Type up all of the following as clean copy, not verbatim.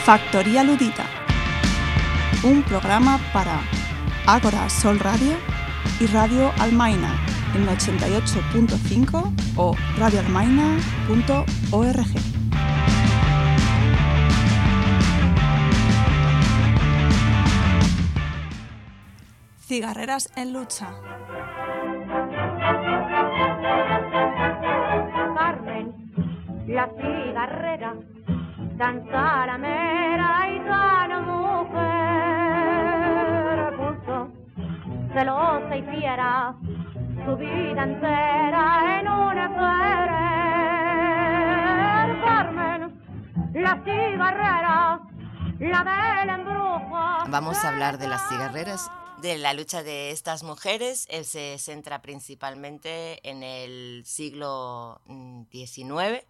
Factoría Ludita, un programa para Ágora Sol Radio y Radio Almaina en 88.5 o radioalmaina.org. Cigarreras en lucha. Carmen, la cigarrera, tan zaramera y tan mujer, puso celosa y fiera su vida entera en un querer. Carmen, la cigarrera, la del embrujo. Vamos a hablar de las cigarreras, de la lucha de estas mujeres. Él se centra principalmente en el siglo XIX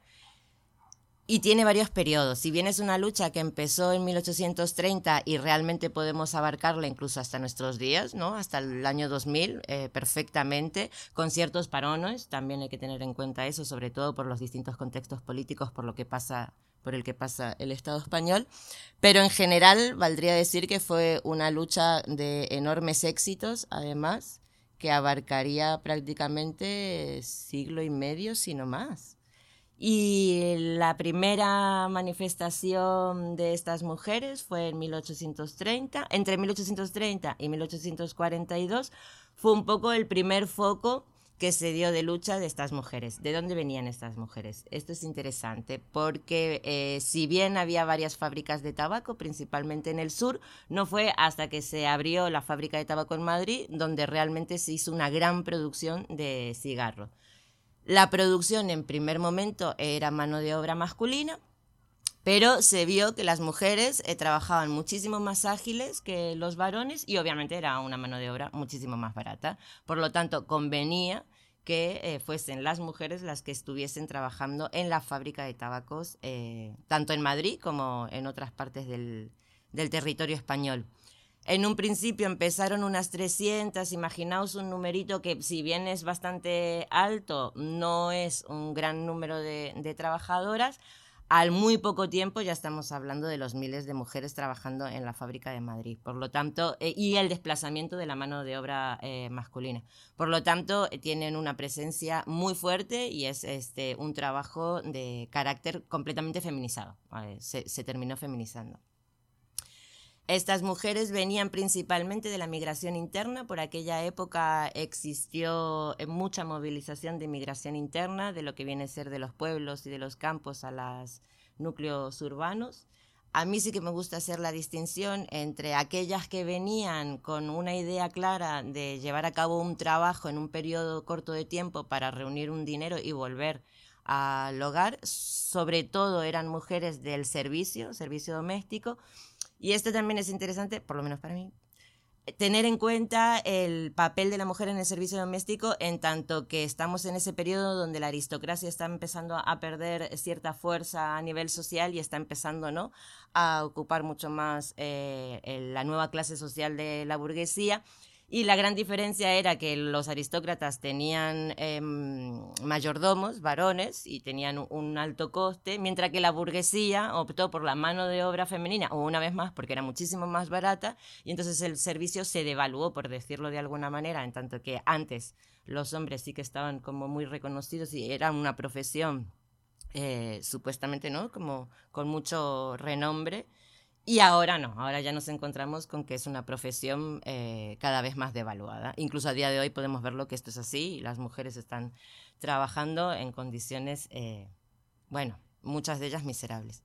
y tiene varios periodos. Si bien es una lucha que empezó en 1830 y realmente podemos abarcarla incluso hasta nuestros días, ¿no? Hasta el año 2000 perfectamente, con ciertos parones, también hay que tener en cuenta eso, sobre todo por los distintos contextos políticos por el que pasa el Estado español, pero en general valdría decir que fue una lucha de enormes éxitos, además, que abarcaría prácticamente siglo y medio, si no más. Y la primera manifestación de estas mujeres fue en 1830, entre 1830 y 1842, fue un poco el primer foco que se dio de lucha de estas mujeres. ¿De dónde venían estas mujeres? Esto es interesante porque si bien había varias fábricas de tabaco, principalmente en el sur, no fue hasta que se abrió la fábrica de tabaco en Madrid donde realmente se hizo una gran producción de cigarros. La producción en primer momento era mano de obra masculina, pero se vio que las mujeres trabajaban muchísimo más ágiles que los varones y obviamente era una mano de obra muchísimo más barata. Por lo tanto, convenía que fuesen las mujeres las que estuviesen trabajando en la fábrica de tabacos, tanto en Madrid como en otras partes del territorio español. En un principio empezaron unas 300, imaginaos un numerito que si bien es bastante alto, no es un gran número de trabajadoras. Al muy poco tiempo ya estamos hablando de los miles de mujeres trabajando en la fábrica de Madrid, por lo tanto, y el desplazamiento de la mano de obra masculina. Por lo tanto, tienen una presencia muy fuerte y es un trabajo de carácter completamente feminizado. Se terminó feminizando. Estas mujeres venían principalmente de la migración interna. Por aquella época existió mucha movilización de migración interna, de lo que viene a ser de los pueblos y de los campos a los núcleos urbanos. A mí sí que me gusta hacer la distinción entre aquellas que venían con una idea clara de llevar a cabo un trabajo en un periodo corto de tiempo para reunir un dinero y volver al hogar. Sobre todo eran mujeres del servicio doméstico. Y esto también es interesante, por lo menos para mí, tener en cuenta el papel de la mujer en el servicio doméstico, en tanto que estamos en ese periodo donde la aristocracia está empezando a perder cierta fuerza a nivel social y está empezando, ¿no?, a ocupar mucho más la nueva clase social de la burguesía. Y la gran diferencia era que los aristócratas tenían mayordomos, varones, y tenían un alto coste, mientras que la burguesía optó por la mano de obra femenina, o una vez más, porque era muchísimo más barata, y entonces el servicio se devaluó, por decirlo de alguna manera, en tanto que antes los hombres sí que estaban como muy reconocidos y era una profesión supuestamente, ¿no?, como con mucho renombre. Y ahora no, ahora ya nos encontramos con que es una profesión cada vez más devaluada. Incluso a día de hoy podemos verlo que esto es así y las mujeres están trabajando en condiciones, muchas de ellas miserables.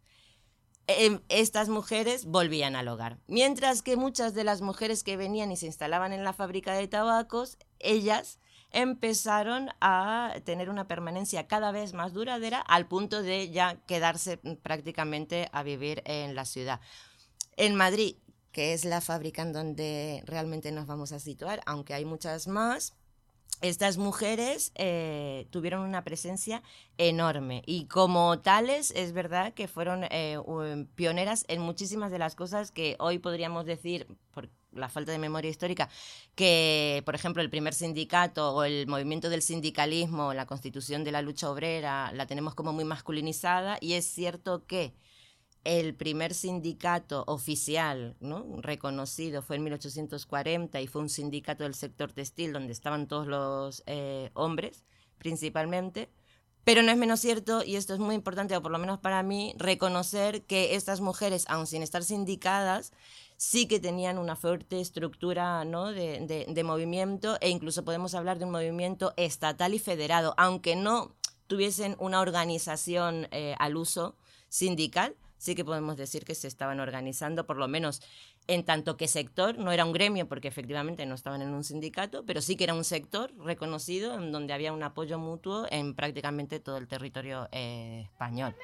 Estas mujeres volvían al hogar, mientras que muchas de las mujeres que venían y se instalaban en la fábrica de tabacos, ellas empezaron a tener una permanencia cada vez más duradera al punto de ya quedarse prácticamente a vivir en la ciudad. En Madrid, que es la fábrica en donde realmente nos vamos a situar, aunque hay muchas más, estas mujeres tuvieron una presencia enorme y como tales es verdad que fueron pioneras en muchísimas de las cosas que hoy podríamos decir, por la falta de memoria histórica, que por ejemplo el primer sindicato o el movimiento del sindicalismo, la constitución de la lucha obrera, la tenemos como muy masculinizada, y es cierto que el primer sindicato oficial, ¿no?, reconocido fue en 1840 y fue un sindicato del sector textil donde estaban todos los hombres principalmente. Pero no es menos cierto, y esto es muy importante, o por lo menos para mí, reconocer que estas mujeres, aun sin estar sindicadas, sí que tenían una fuerte estructura, ¿no?, de movimiento, e incluso podemos hablar de un movimiento estatal y federado, aunque no tuviesen una organización al uso sindical, sí que podemos decir que se estaban organizando, por lo menos en tanto que sector, no era un gremio porque efectivamente no estaban en un sindicato, pero sí que era un sector reconocido en donde había un apoyo mutuo en prácticamente todo el territorio español.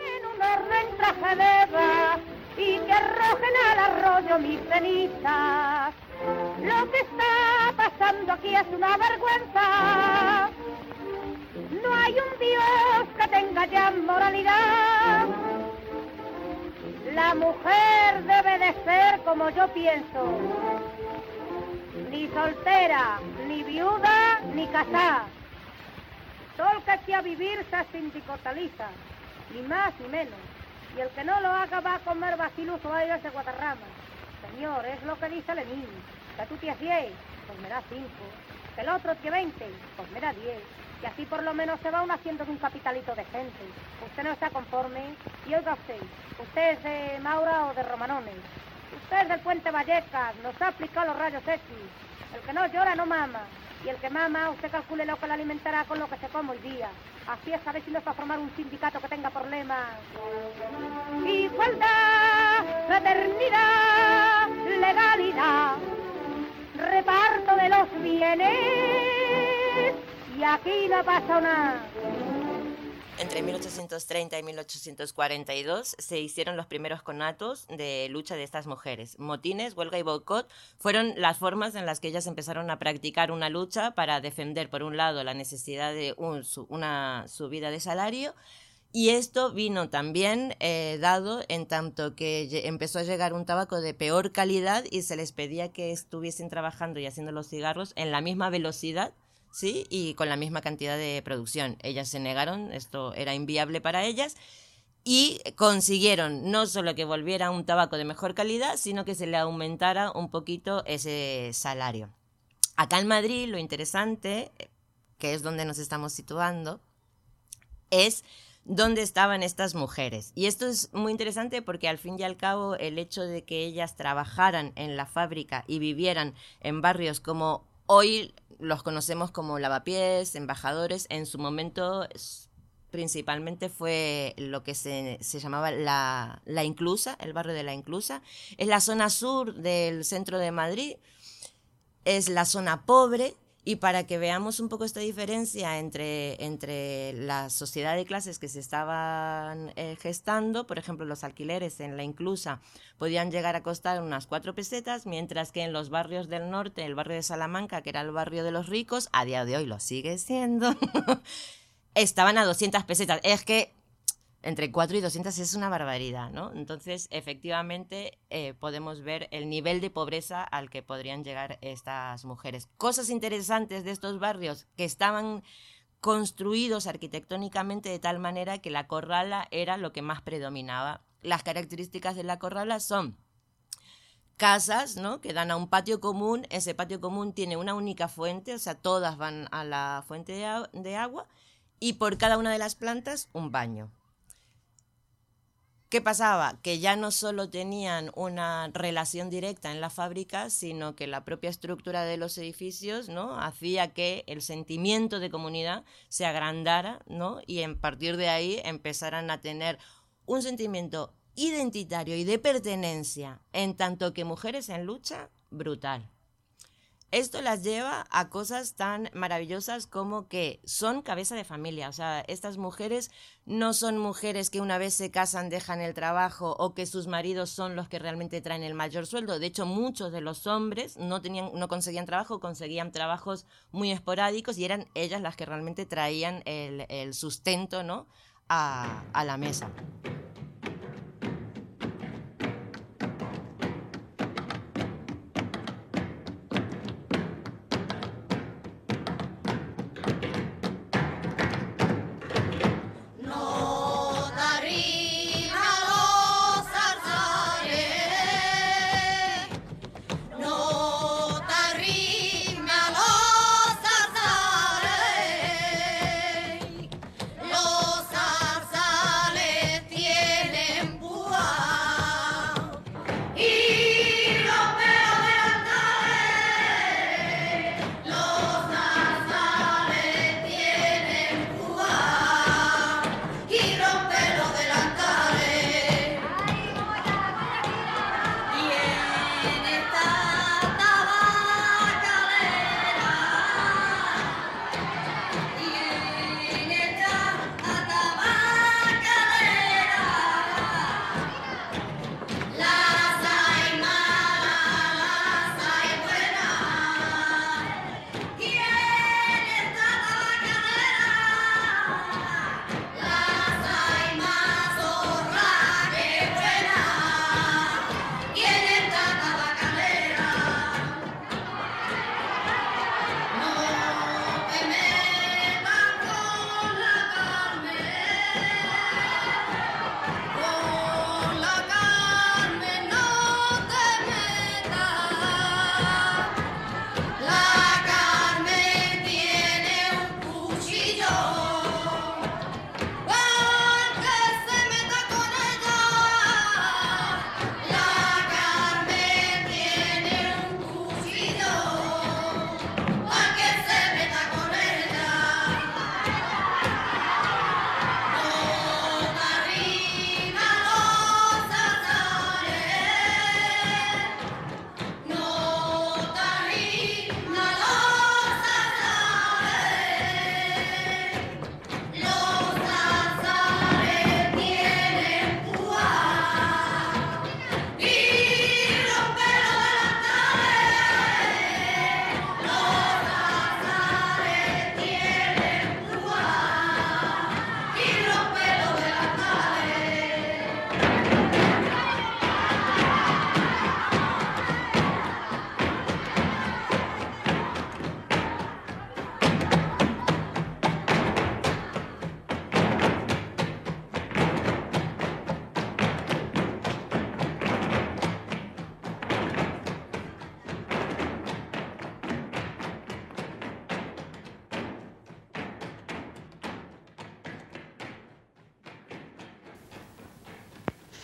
Y que arrojen al arroyo mis cenizas. Lo que está pasando aquí es una vergüenza. No hay un Dios que tenga ya moralidad. La mujer debe de ser como yo pienso, ni soltera, ni viuda, ni casada. Todo el que quiera vivir se sindicaliza, ni más ni menos. Y el que no lo haga va a comer bacillus o va a ir a ese Guadarrama. Señor, es lo que dice Lenin, que tú tienes 10, pues me da 5, que el otro tiene 20, pues me da 10. Y así por lo menos se va uno haciendo de un capitalito decente. Usted no está conforme. Y oiga usted es de Maura o de Romanones. Usted es del Puente Vallecas, nos ha aplicado los rayos X. El que no llora no mama. Y el que mama, usted calcule lo que le alimentará con lo que se come hoy día. Así es, a ver si no es para formar un sindicato que tenga por lema igualdad, fraternidad, legalidad, reparto de los bienes. Y aquí no pasa nada. Entre 1830 y 1842 se hicieron los primeros conatos de lucha de estas mujeres. Motines, huelga y boicot fueron las formas en las que ellas empezaron a practicar una lucha para defender, por un lado, la necesidad de una subida de salario, y esto vino también dado en tanto que empezó a llegar un tabaco de peor calidad y se les pedía que estuviesen trabajando y haciendo los cigarros en la misma velocidad, ¿sí?, y con la misma cantidad de producción. Ellas se negaron, esto era inviable para ellas, y consiguieron no solo que volviera un tabaco de mejor calidad, sino que se le aumentara un poquito ese salario. Acá en Madrid lo interesante, que es donde nos estamos situando, es dónde estaban estas mujeres. Y esto es muy interesante porque al fin y al cabo el hecho de que ellas trabajaran en la fábrica y vivieran en barrios como hoy los conocemos como lavapiés, embajadores, en su momento principalmente fue lo que se llamaba la Inclusa, el barrio de la Inclusa. Es la zona sur del centro de Madrid, es la zona pobre, y para que veamos un poco esta diferencia entre la sociedad de clases que se estaban gestando, por ejemplo, los alquileres en la Inclusa podían llegar a costar unas 4 pesetas, mientras que en los barrios del norte, el barrio de Salamanca, que era el barrio de los ricos, a día de hoy lo sigue siendo, estaban a 200 pesetas. Es que entre 4 y 200 es una barbaridad, ¿no? Entonces, efectivamente, podemos ver el nivel de pobreza al que podrían llegar estas mujeres. Cosas interesantes de estos barrios que estaban construidos arquitectónicamente de tal manera que la corrala era lo que más predominaba. Las características de la corrala son casas, ¿no?, que dan a un patio común. Ese patio común tiene una única fuente, o sea, todas van a la fuente de agua, y por cada una de las plantas un baño. ¿Qué pasaba? Que ya no solo tenían una relación directa en la fábrica, sino que la propia estructura de los edificios, ¿no?, hacía que el sentimiento de comunidad se agrandara, ¿no?, y a partir de ahí empezaran a tener un sentimiento identitario y de pertenencia, en tanto que mujeres en lucha, brutal. Esto las lleva a cosas tan maravillosas como que son cabeza de familia. O sea, estas mujeres no son mujeres que una vez se casan dejan el trabajo o que sus maridos son los que realmente traen el mayor sueldo. De hecho, muchos de los hombres no conseguían trabajo, conseguían trabajos muy esporádicos y eran ellas las que realmente traían el sustento, ¿no?, a la mesa.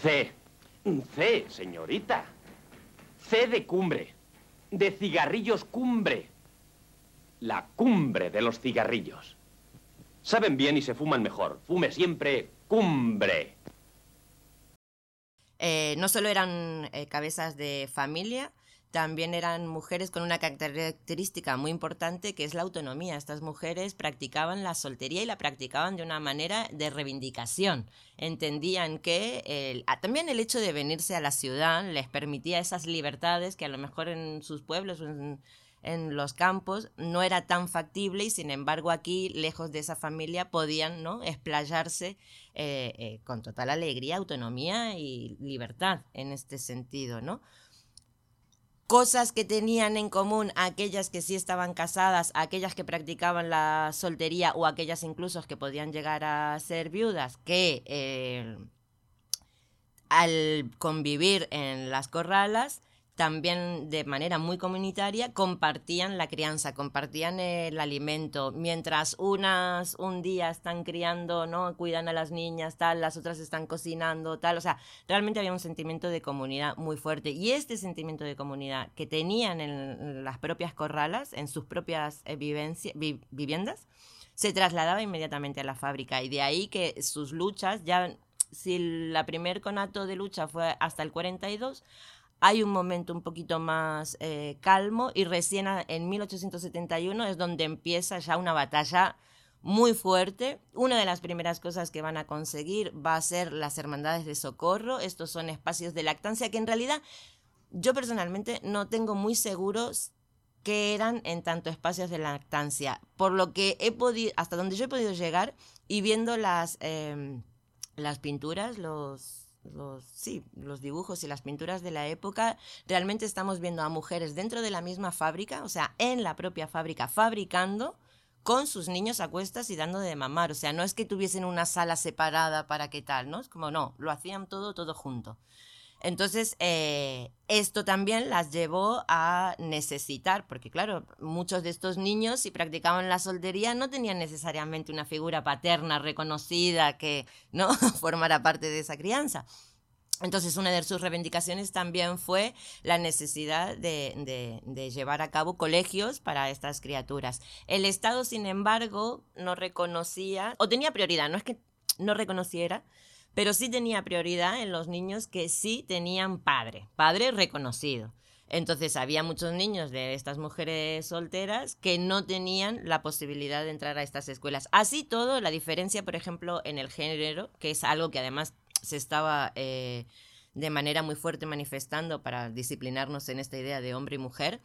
C. C, señorita. C de cumbre. De cigarrillos cumbre. La cumbre de los cigarrillos. Saben bien y se fuman mejor. Fume siempre cumbre. No solo eran cabezas de familia, también eran mujeres con una característica muy importante, que es la autonomía. Estas mujeres practicaban la soltería y la practicaban de una manera de reivindicación. Entendían que también el hecho de venirse a la ciudad les permitía esas libertades que a lo mejor en sus pueblos o en los campos no era tan factible, y sin embargo aquí, lejos de esa familia, podían, ¿no?, explayarse con total alegría, autonomía y libertad en este sentido, ¿no? Cosas que tenían en común aquellas que sí estaban casadas, aquellas que practicaban la soltería o aquellas incluso que podían llegar a ser viudas, que al convivir en las corralas, también de manera muy comunitaria, compartían la crianza, compartían el alimento. Mientras unas un día están criando, ¿no?, cuidan a las niñas, tal, las otras están cocinando, tal. O sea, realmente había un sentimiento de comunidad muy fuerte. Y este sentimiento de comunidad que tenían en las propias corralas, en sus propias viviendas, se trasladaba inmediatamente a la fábrica. Y de ahí que sus luchas, ya si la primer conato de lucha fue hasta el 42, hay un momento un poquito más calmo, y recién en 1871 es donde empieza ya una batalla muy fuerte. Una de las primeras cosas que van a conseguir va a ser las hermandades de socorro. Estos son espacios de lactancia que en realidad yo personalmente no tengo muy seguros qué eran en tanto espacios de lactancia. Por lo que he podido, hasta donde yo he podido llegar, y viendo las pinturas, los dibujos y las pinturas de la época, realmente estamos viendo a mujeres dentro de la misma fábrica, o sea, en la propia fábrica, fabricando con sus niños a cuestas y dando de mamar. O sea, no es que tuviesen una sala separada para qué tal, ¿no? Es como, no, lo hacían todo junto. Entonces, esto también las llevó a necesitar, porque claro, muchos de estos niños, si practicaban la soltería, no tenían necesariamente una figura paterna reconocida que, ¿no?, formara parte de esa crianza. Entonces, una de sus reivindicaciones también fue la necesidad de llevar a cabo colegios para estas criaturas. El Estado, sin embargo, no reconocía, o tenía prioridad, no es que no reconociera, pero sí tenía prioridad en los niños que sí tenían padre reconocido. Entonces había muchos niños de estas mujeres solteras que no tenían la posibilidad de entrar a estas escuelas. Así todo, la diferencia, por ejemplo, en el género, que es algo que además se estaba de manera muy fuerte manifestando para disciplinarnos en esta idea de hombre y mujer.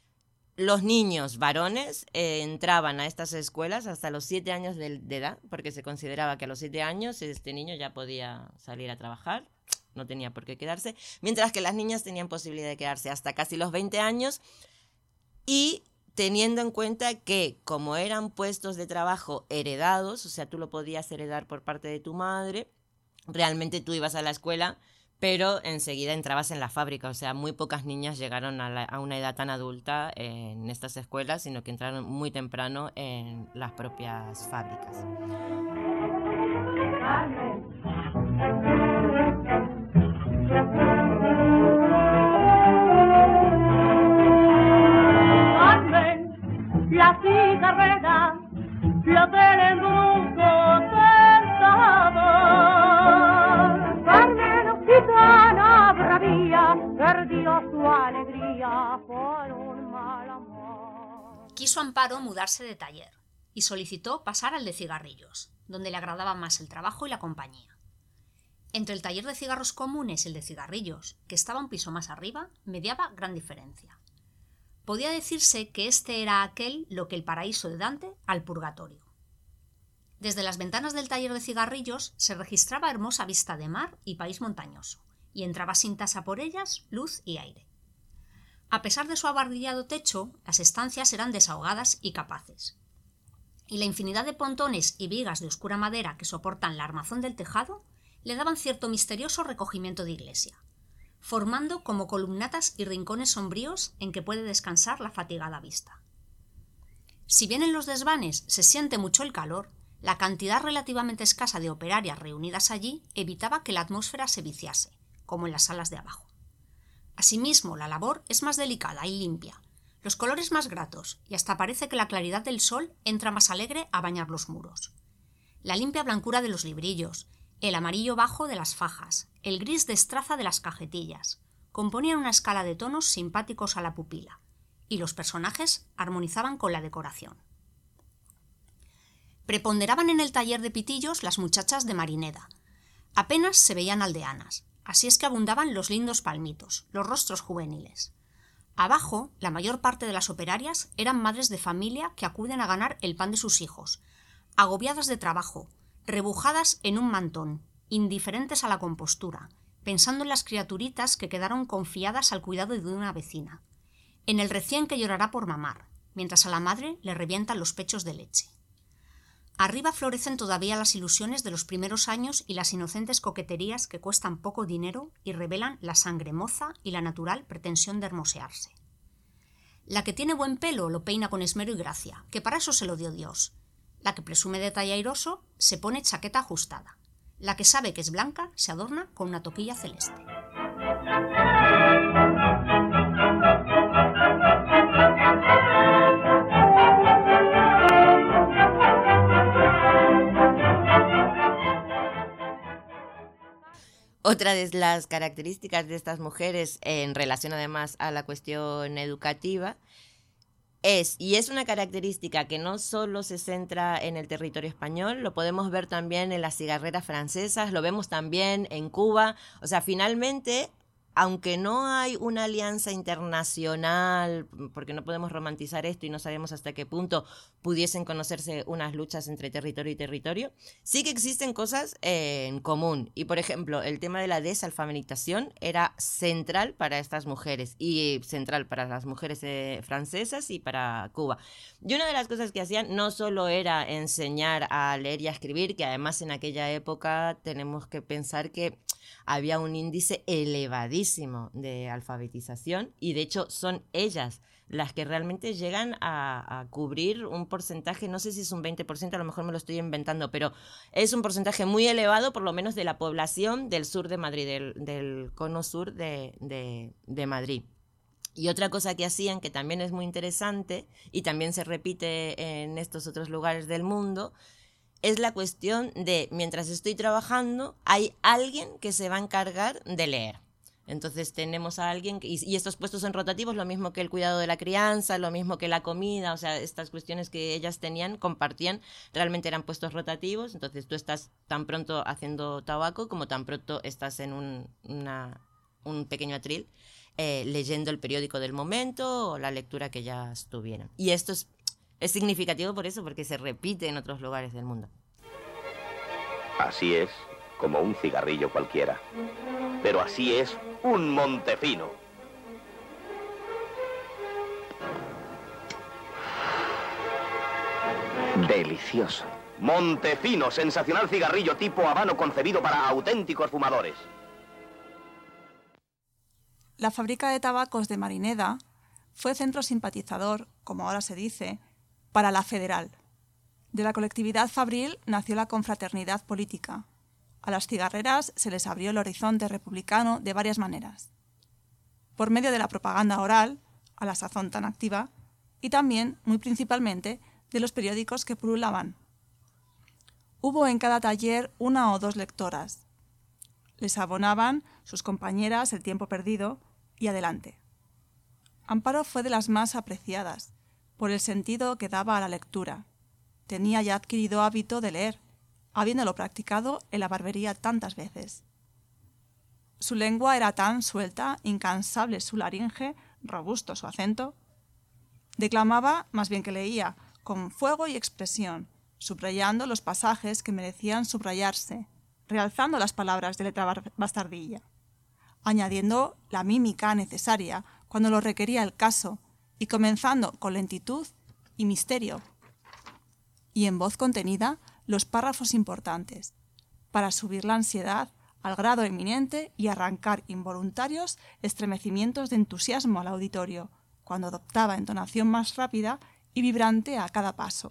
Los niños varones entraban a estas escuelas hasta los 7 años de edad, porque se consideraba que a los 7 años este niño ya podía salir a trabajar, no tenía por qué quedarse, mientras que las niñas tenían posibilidad de quedarse hasta casi los 20 años, y teniendo en cuenta que como eran puestos de trabajo heredados, o sea, tú lo podías heredar por parte de tu madre, realmente tú ibas a la escuela, pero enseguida entrabas en la fábrica. O sea, muy pocas niñas llegaron a una edad tan adulta en estas escuelas, sino que entraron muy temprano en las propias fábricas. Carmen, la cigarrera, la del embrujo tentador. Carmen, gitana bravía, perdió su alegría por un mal amor. Quiso Amparo mudarse de taller y solicitó pasar al de cigarrillos, donde le agradaba más el trabajo y la compañía. Entre el taller de cigarros comunes y el de cigarrillos, que estaba un piso más arriba, mediaba gran diferencia. Podía decirse que este era aquel lo que el paraíso de Dante al purgatorio. Desde las ventanas del taller de cigarrillos se registraba hermosa vista de mar y país montañoso, y entraba sin tasa por ellas luz y aire. A pesar de su abardillado techo, las estancias eran desahogadas y capaces. Y la infinidad de pontones y vigas de oscura madera que soportan la armazón del tejado le daban cierto misterioso recogimiento de iglesia, formando como columnatas y rincones sombríos en que puede descansar la fatigada vista. Si bien en los desvanes se siente mucho el calor, la cantidad relativamente escasa de operarias reunidas allí evitaba que la atmósfera se viciase, como en las salas de abajo. Asimismo, la labor es más delicada y limpia, los colores más gratos, y hasta parece que la claridad del sol entra más alegre a bañar los muros. La limpia blancura de los librillos, el amarillo bajo de las fajas, el gris destraza de las cajetillas, componían una escala de tonos simpáticos a la pupila, y los personajes armonizaban con la decoración. Preponderaban en el taller de pitillos las muchachas de Marineda. Apenas se veían aldeanas, así es que abundaban los lindos palmitos, los rostros juveniles. Abajo, la mayor parte de las operarias eran madres de familia que acuden a ganar el pan de sus hijos, agobiadas de trabajo, rebujadas en un mantón, indiferentes a la compostura, pensando en las criaturitas que quedaron confiadas al cuidado de una vecina, en el recién que llorará por mamar, mientras a la madre le revientan los pechos de leche. Arriba florecen todavía las ilusiones de los primeros años y las inocentes coqueterías que cuestan poco dinero y revelan la sangre moza y la natural pretensión de hermosearse. La que tiene buen pelo lo peina con esmero y gracia, que para eso se lo dio Dios. La que presume de talle airoso se pone chaqueta ajustada. La que sabe que es blanca se adorna con una toquilla celeste. Otra de las características de estas mujeres en relación además a la cuestión educativa es una característica que no solo se centra en el territorio español, lo podemos ver también en las cigarreras francesas, lo vemos también en Cuba, o sea, finalmente, aunque no hay una alianza internacional, porque no podemos romantizar esto y no sabemos hasta qué punto pudiesen conocerse unas luchas entre territorio y territorio, sí que existen cosas en común. Y, por ejemplo, el tema de la desalfabetización era central para estas mujeres y central para las mujeres francesas y para Cuba. Y una de las cosas que hacían no solo era enseñar a leer y a escribir, que además en aquella época tenemos que pensar que había un índice elevadísimo de alfabetización y de hecho son ellas las que realmente llegan a cubrir un porcentaje, no sé si es un 20%, a lo mejor me lo estoy inventando, pero es un porcentaje muy elevado, por lo menos de la población del sur de Madrid, del cono sur de Madrid. Y otra cosa que hacían, que también es muy interesante y también se repite en estos otros lugares del mundo, es la cuestión de, mientras estoy trabajando, hay alguien que se va a encargar de leer. Entonces tenemos a alguien, y estos puestos son rotativos, lo mismo que el cuidado de la crianza, lo mismo que la comida, o sea, estas cuestiones que ellas compartían, realmente eran puestos rotativos. Entonces tú estás tan pronto haciendo tabaco como tan pronto estás en un pequeño atril, leyendo el periódico del momento o la lectura que ellas tuvieran. Y esto es significativo por eso, porque se repite en otros lugares del mundo. Así es, como un cigarrillo cualquiera. Pero así es un Montefino. Delicioso. Montefino, sensacional cigarrillo tipo habano concebido para auténticos fumadores. La fábrica de tabacos de Marineda fue centro simpatizador, como ahora se dice, para la Federal. De la colectividad fabril nació la confraternidad política. A las cigarreras se les abrió el horizonte republicano de varias maneras. Por medio de la propaganda oral, a la sazón tan activa, y también, muy principalmente, de los periódicos que pululaban. Hubo en cada taller 1 o 2 lectoras. Les abonaban sus compañeras el tiempo perdido y adelante. Amparo fue de las más apreciadas, por el sentido que daba a la lectura. Tenía ya adquirido hábito de leer, habiéndolo practicado en la barbería tantas veces. Su lengua era tan suelta, incansable su laringe, robusto su acento. Declamaba, más bien que leía, con fuego y expresión, subrayando los pasajes que merecían subrayarse, realzando las palabras de letra bastardilla, añadiendo la mímica necesaria cuando lo requería el caso y comenzando con lentitud y misterio, y en voz contenida los párrafos importantes, para subir la ansiedad al grado eminente y arrancar involuntarios estremecimientos de entusiasmo al auditorio, cuando adoptaba entonación más rápida y vibrante a cada paso.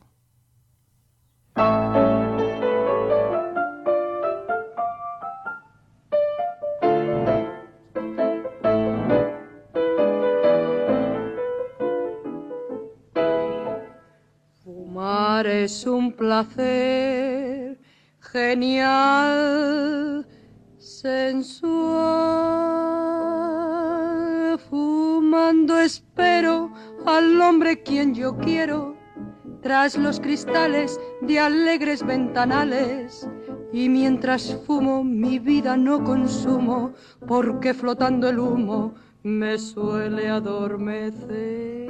es un placer genial, sensual. Fumando espero al hombre quien yo quiero, tras los cristales de alegres ventanales. Y mientras fumo mi vida no consumo, porque flotando el humo me suele adormecer.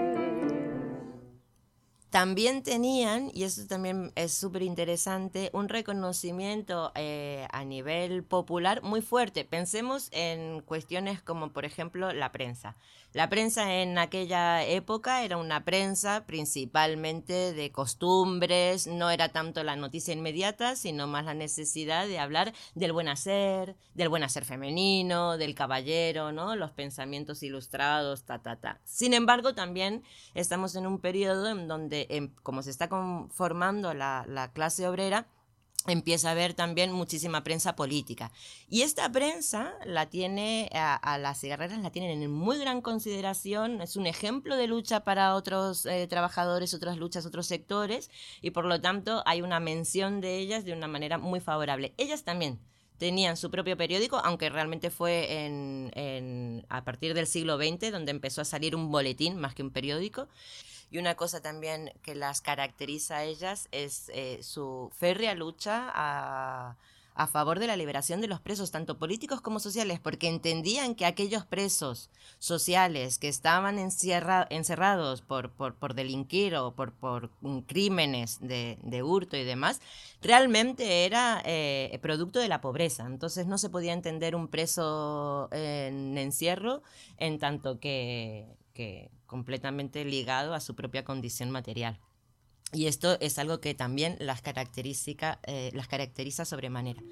También tenían, y eso también es súper interesante, un reconocimiento a nivel popular muy fuerte. Pensemos en cuestiones como, por ejemplo, la prensa. La prensa en aquella época era una prensa principalmente de costumbres, no era tanto la noticia inmediata, sino más la necesidad de hablar del buen hacer femenino, del caballero, ¿no? Los pensamientos ilustrados, Sin embargo, también estamos en un periodo en donde, como se está conformando la clase obrera, empieza a haber también muchísima prensa política. Y esta prensa la tiene, a las cigarreras la tienen en muy gran consideración, es un ejemplo de lucha para otros trabajadores, otras luchas, otros sectores, y por lo tanto hay una mención de ellas de una manera muy favorable. Ellas también tenían su propio periódico, aunque realmente fue a partir del siglo XX donde empezó a salir un boletín más que un periódico. Y una cosa también que las caracteriza a ellas es su férrea lucha a favor de la liberación de los presos, tanto políticos como sociales, porque entendían que aquellos presos sociales que estaban encerrados por delinquir o por crímenes de hurto y demás, realmente era producto de la pobreza. Entonces no se podía entender un preso en encierro en tanto que completamente ligado a su propia condición material. Y esto es algo que también las caracteriza sobremanera.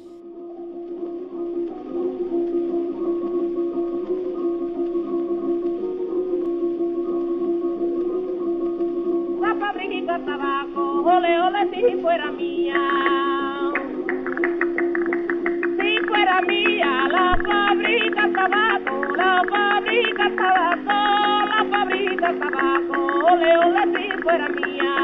La fábrica de tabaco, ole, ole, si fuera mía. Si fuera mía, la fábrica de tabaco, la fábrica de tabaco, la fábrica de tabaco, ole, ole, si fuera mía.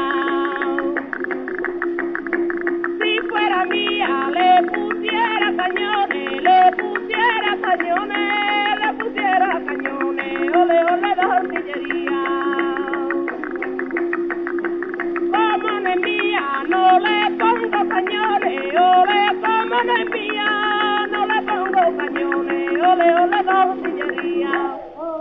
Si fuera mía, le pusiera cañones, le pusiera cañones, le pusiera cañones, ole, ole, de artillería. Como no es mía, no le pongo cañones, ole, como no es mía, no le pongo cañones, ole, ole, de artillería.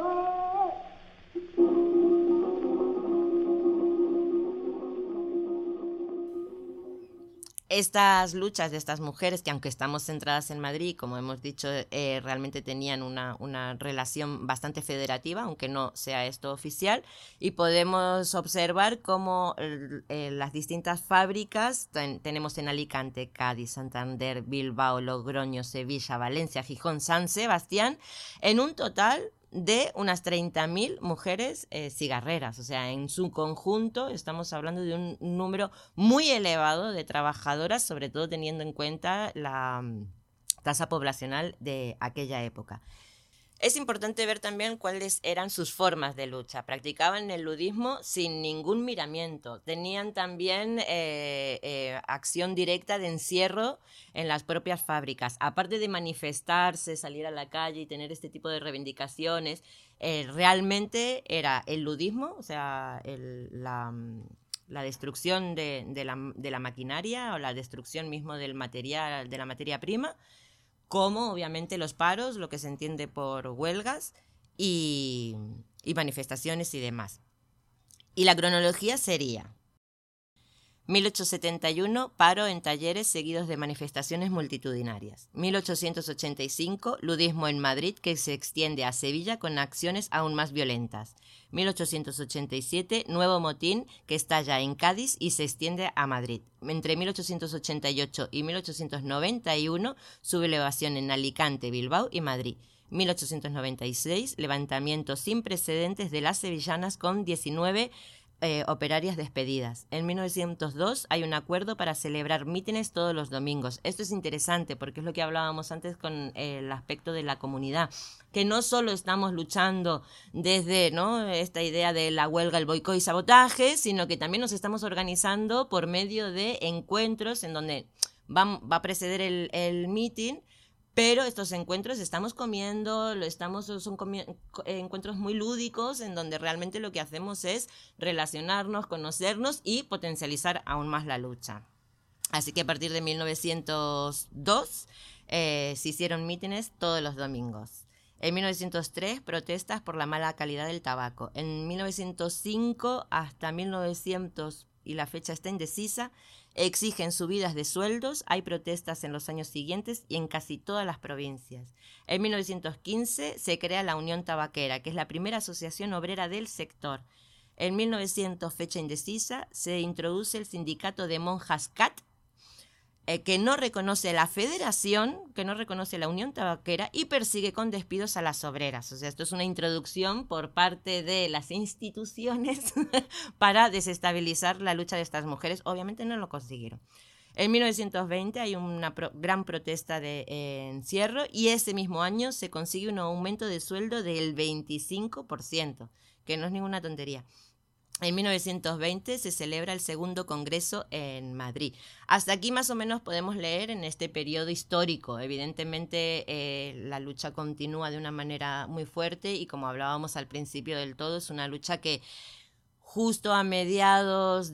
Estas luchas de estas mujeres, que aunque estamos centradas en Madrid, como hemos dicho, realmente tenían una relación bastante federativa, aunque no sea esto oficial, y podemos observar cómo las distintas fábricas, tenemos en Alicante, Cádiz, Santander, Bilbao, Logroño, Sevilla, Valencia, Gijón, San Sebastián, en un total de unas 30.000 mujeres cigarreras. O sea, en su conjunto estamos hablando de un número muy elevado de trabajadoras, sobre todo teniendo en cuenta la tasa poblacional de aquella época. Es importante ver también cuáles eran sus formas de lucha. Practicaban el ludismo sin ningún miramiento. Tenían también acción directa de encierro en las propias fábricas. Aparte de manifestarse, salir a la calle y tener este tipo de reivindicaciones, realmente era el ludismo, o sea, la destrucción de la maquinaria o la destrucción mismo del material, de la materia prima, como obviamente los paros, lo que se entiende por huelgas y manifestaciones y demás. Y la cronología sería 1871, paro en talleres seguidos de manifestaciones multitudinarias. 1885, ludismo en Madrid que se extiende a Sevilla con acciones aún más violentas. 1887, nuevo motín que estalla en Cádiz y se extiende a Madrid. Entre 1888 y 1891, sublevación en Alicante, Bilbao y Madrid. 1896, levantamiento sin precedentes de las sevillanas con 19 operarias despedidas. En 1902 hay un acuerdo para celebrar mítines todos los domingos. Esto es interesante porque es lo que hablábamos antes con el aspecto de la comunidad, que no solo estamos luchando desde, ¿no?, esta idea de la huelga, el boicot y sabotaje, sino que también nos estamos organizando por medio de encuentros en donde va a preceder el mitin. Pero estos encuentros estamos comiendo, son encuentros muy lúdicos en donde realmente lo que hacemos es relacionarnos, conocernos y potencializar aún más la lucha. Así que a partir de 1902 se hicieron mítines todos los domingos. En 1903, protestas por la mala calidad del tabaco. En 1905 hasta 1900, y la fecha está indecisa, exigen subidas de sueldos, hay protestas en los años siguientes y en casi todas las provincias. En 1915 se crea la Unión Tabaquera, que es la primera asociación obrera del sector. En 1900, fecha indecisa, se introduce el sindicato de monjas CAT, que no reconoce la federación, que no reconoce la Unión Tabaquera y persigue con despidos a las obreras. O sea, esto es una introducción por parte de las instituciones para desestabilizar la lucha de estas mujeres. Obviamente no lo consiguieron. En 1920 hay una gran protesta de encierro y ese mismo año se consigue un aumento de sueldo del 25%, que no es ninguna tontería. En 1920 se celebra el segundo congreso en Madrid. Hasta aquí más o menos podemos leer en este periodo histórico. Evidentemente la lucha continúa de una manera muy fuerte y como hablábamos al principio del todo, es una lucha que justo a mediados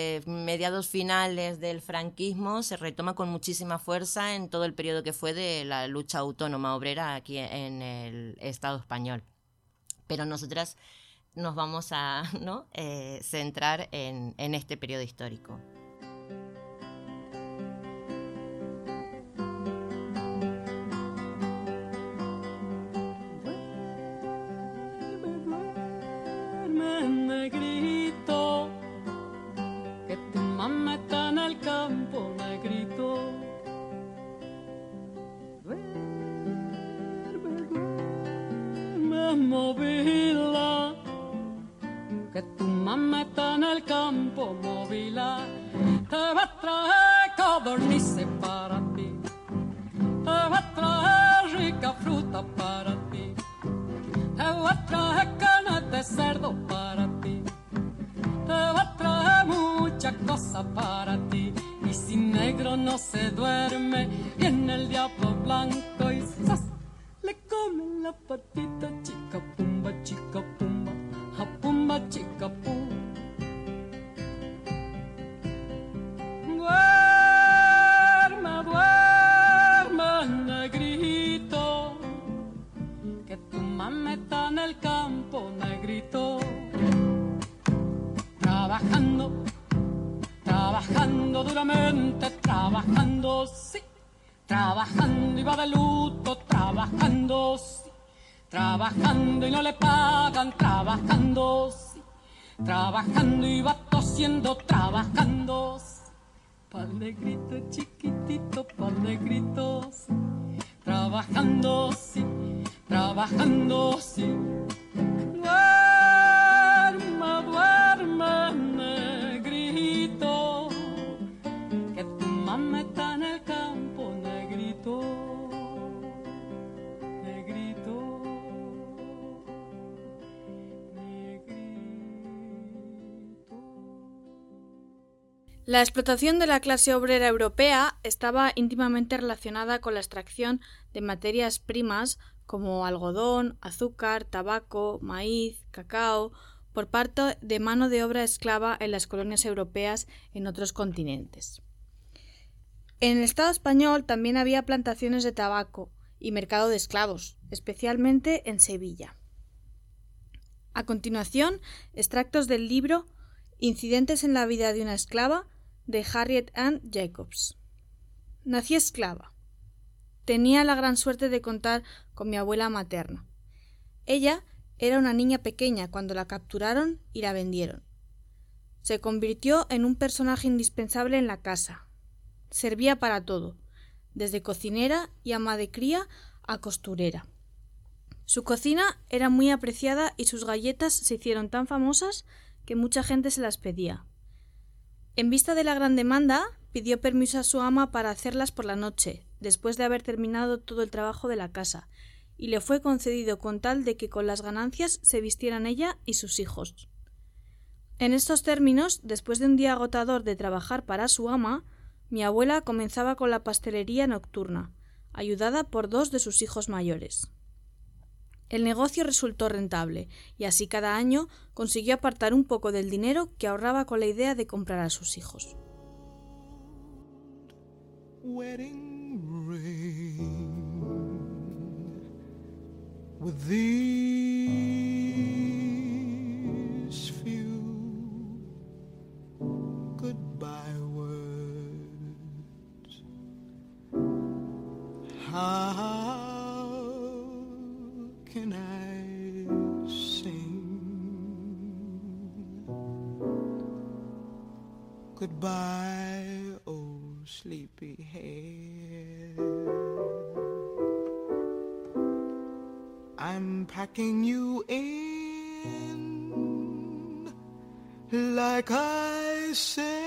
finales del franquismo se retoma con muchísima fuerza en todo el periodo que fue de la lucha autónoma obrera aquí en el Estado español. Pero nosotras nos vamos a centrar en este periodo histórico. Negrito, que tu mamá está en el campo, negrito. Duerme, movila, que tu mamá está en el campo, movila. Te va a traer codornices para ti, te va a traer rica fruta para ti, te va a traer carne de cerdo para ti, te va a traer muchas cosas para ti. Y si negro no se duerme, viene el diablo blanco y ¡zas! Le come la patita, chica pumba, ja pumba, chica pum. Duerme, negrito, que tu mamá está en el campo, negrito. Trabajando duramente, trabajando, sí. Trabajando y va de luto, trabajando, sí. Trabajando y no le pagan, trabajando, sí. Trabajando y va tosiendo, trabajando, sí. Pa'l negrito chiquitito, pa'l negrito, sí. Trabajando, sí. Trabajando, sí. Duerme, negrito, que tu mamá está en el campo, negrito, negrito, negrito. La explotación de la clase obrera europea estaba íntimamente relacionada con la extracción de materias primas como algodón, azúcar, tabaco, maíz, cacao, por parte de mano de obra esclava en las colonias europeas en otros continentes. En el Estado español también había plantaciones de tabaco y mercado de esclavos, especialmente en Sevilla. A continuación, extractos del libro Incidentes en la vida de una esclava de Harriet Ann Jacobs. Nací esclava. Tenía la gran suerte de contar con mi abuela materna. Ella era una niña pequeña cuando la capturaron y la vendieron. Se convirtió en un personaje indispensable en la casa. Servía para todo, desde cocinera y ama de cría a costurera. Su cocina era muy apreciada y sus galletas se hicieron tan famosas que mucha gente se las pedía. En vista de la gran demanda, pidió permiso a su ama para hacerlas por la noche, después de haber terminado todo el trabajo de la casa, y le fue concedido con tal de que con las ganancias se vistieran ella y sus hijos. En estos términos, después de un día agotador de trabajar para su ama, mi abuela comenzaba con la pastelería nocturna, ayudada por 2 de sus hijos mayores. El negocio resultó rentable, y así cada año consiguió apartar un poco del dinero que ahorraba con la idea de comprar a sus hijos. Wedding ring with these few goodbye words. How can I sing goodbye, oh sleepyhead? I'm packing you in like I said.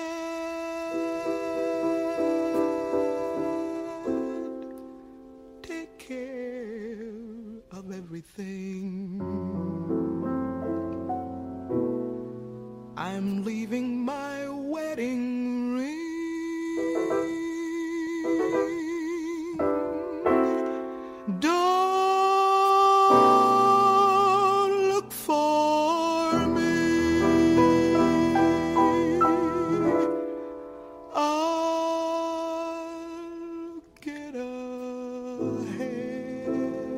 Take care of everything. I'm leaving my wedding ring. Don't look for me. I'll get ahead.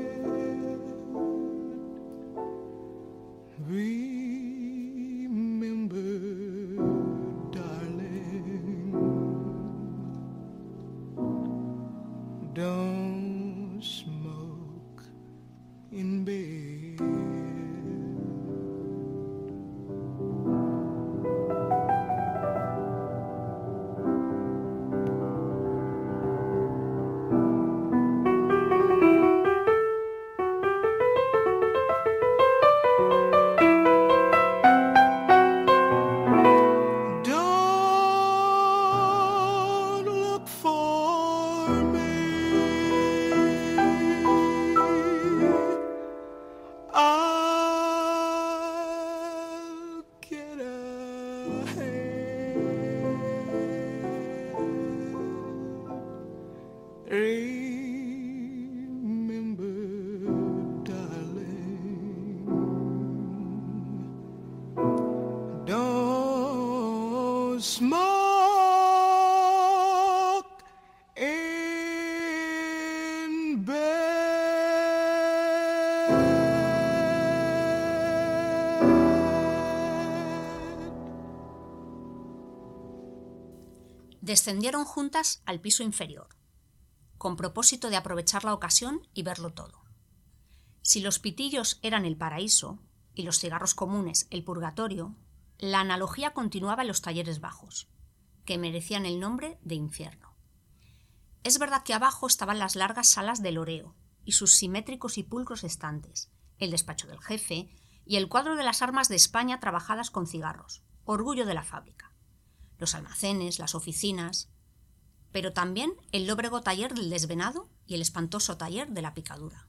Remember, darling, don't smoke in bed. Don't look for me. I'll get ahead. Remember, darling, don't smoke in bed. Descendieron juntas al piso inferior, con propósito de aprovechar la ocasión y verlo todo. Si los pitillos eran el paraíso y los cigarros comunes el purgatorio, la analogía continuaba en los talleres bajos, que merecían el nombre de infierno. Es verdad que abajo estaban las largas salas del oreo y sus simétricos y pulcros estantes, el despacho del jefe y el cuadro de las armas de España trabajadas con cigarros, orgullo de la fábrica, los almacenes, las oficinas, pero también el lóbrego taller del desvenado y el espantoso taller de la picadura.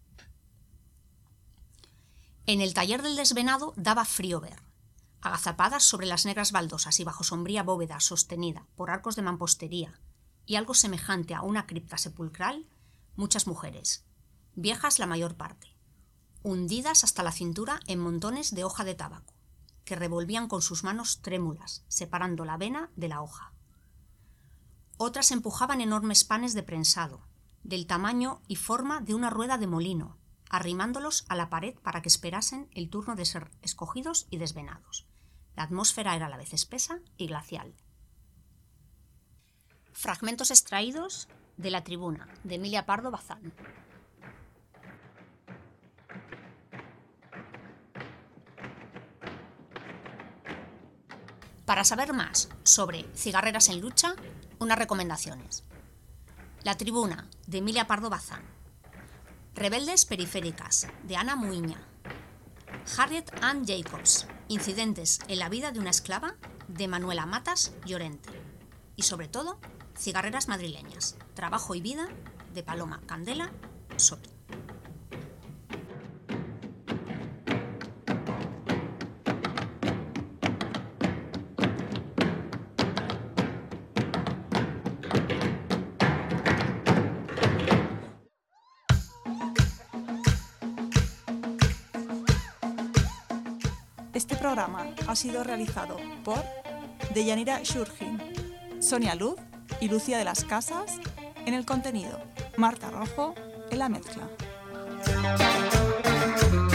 En el taller del desvenado daba frío ver, agazapadas sobre las negras baldosas y bajo sombría bóveda sostenida por arcos de mampostería y algo semejante a una cripta sepulcral, muchas mujeres, viejas la mayor parte, hundidas hasta la cintura en montones de hoja de tabaco, que revolvían con sus manos trémulas, separando la avena de la hoja. Otras empujaban enormes panes de prensado, del tamaño y forma de una rueda de molino, arrimándolos a la pared para que esperasen el turno de ser escogidos y desvenados. La atmósfera era a la vez espesa y glacial. Fragmentos extraídos de La Tribuna, de Emilia Pardo Bazán. Para saber más sobre cigarreras en lucha, unas recomendaciones. La Tribuna, de Emilia Pardo Bazán. Rebeldes periféricas, de Ana Muiña. Harriet Ann Jacobs, Incidentes en la vida de una esclava de Manuela Matas Llorente. Y sobre todo, Cigarreras madrileñas. Trabajo y vida de Paloma Candela Soto. Este programa ha sido realizado por Deyanira Shurgin, Sonia Luz y Lucía de las Casas en el contenido, Marta Rojo en la mezcla.